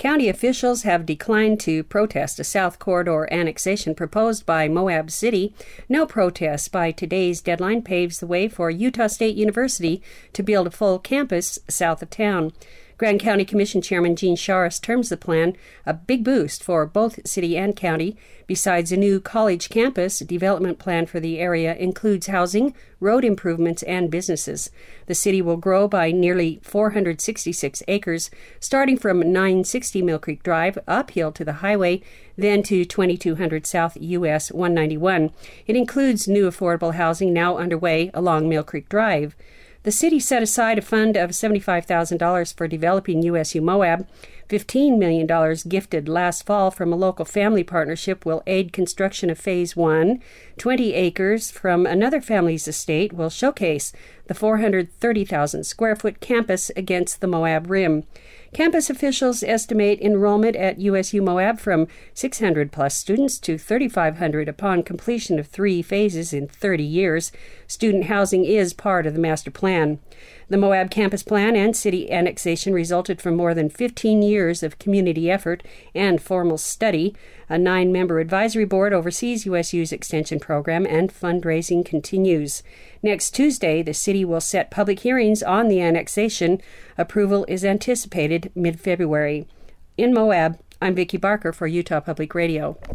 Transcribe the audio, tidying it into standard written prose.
County officials have declined to protest a South Corridor annexation proposed by Moab City. No protest by today's deadline paves the way for Utah State University to build a full campus south of town. Grand County Commission Chairman Gene Scharis terms the plan a big boost for both city and county. Besides a new college campus, a development plan for the area includes housing, road improvements, and businesses. The city will grow by nearly 466 acres, starting from 960 Mill Creek Drive uphill to the highway, then to 2200 South US 191. It includes new affordable housing now underway along Mill Creek Drive. The city set aside a fund of $75,000 for developing USU Moab. $15 million gifted last fall from a local family partnership will aid construction of Phase 1. 20 acres from another family's estate will showcase the 430,000-square-foot campus against the Moab Rim. Campus officials estimate enrollment at USU Moab from 600-plus students to 3,500 upon completion of 3 phases in 30 years. Student housing is part of the master plan. The Moab campus plan and city annexation resulted from more than 15 years of community effort and formal study. A 9-member advisory board oversees USU's extension program, and fundraising continues. Next Tuesday, the city will set public hearings on the annexation. Approval is anticipated mid-February. In Moab, I'm Vicki Barker for Utah Public Radio.